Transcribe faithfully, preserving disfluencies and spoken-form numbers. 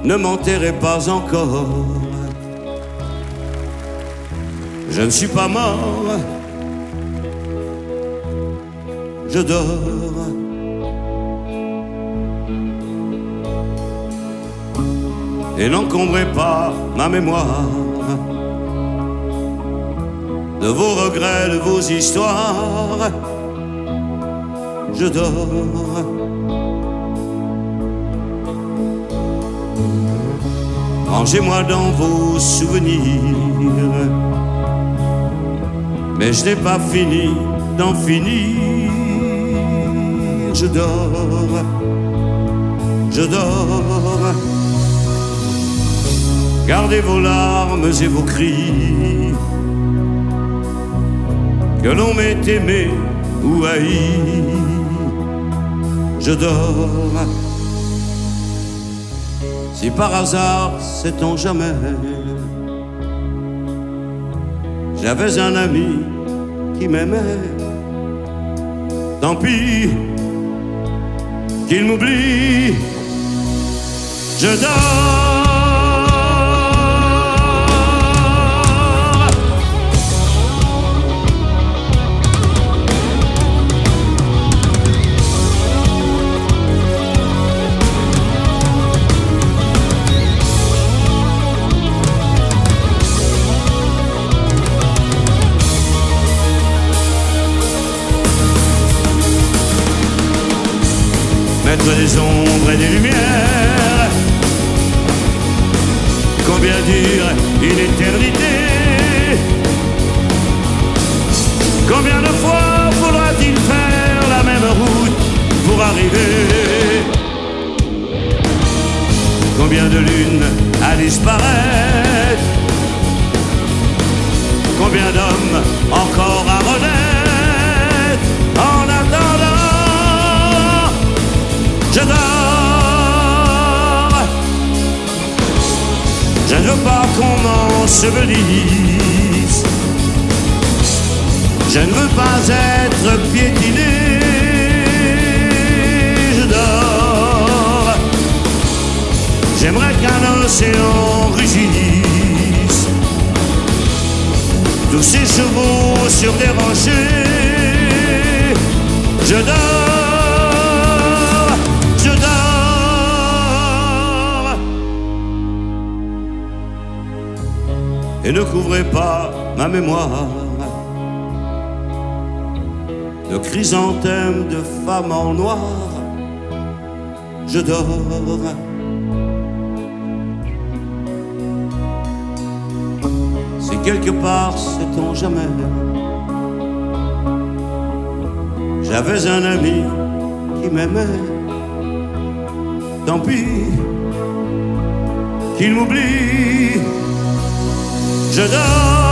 ne m'enterrez pas encore. Je ne suis pas mort, je dors. Et n'encombrez pas ma mémoire de vos regrets, de vos histoires. Je dors. Rangez-moi dans vos souvenirs, mais je n'ai pas fini d'en finir. Je dors, je dors. Gardez vos larmes et vos cris, que l'on m'ait aimé ou haï. Je dors. Si par hasard, sait-on jamais, j'avais un ami qui m'aimait, tant pis qu'il m'oublie. Je dors. Mettre des ombres et des lumières, combien dure une éternité? Combien de fois faudra-t-il faire la même route pour arriver? Combien de lunes à disparaître? Combien d'hommes encore à renaître? En attendant, je dors. Je ne veux pas qu'on m'ensevelisse. Je ne veux pas être piétiné. Je dors. J'aimerais qu'un océan rugisse, tous ces chevaux sur des rochers. Je dors. Je dors. Et ne couvrez pas ma mémoire de chrysanthèmes de femmes en noir. Je dors. Si quelque part, sait-on jamais, j'avais un ami qui m'aimait, tant pis qu'il m'oublie. Je dors.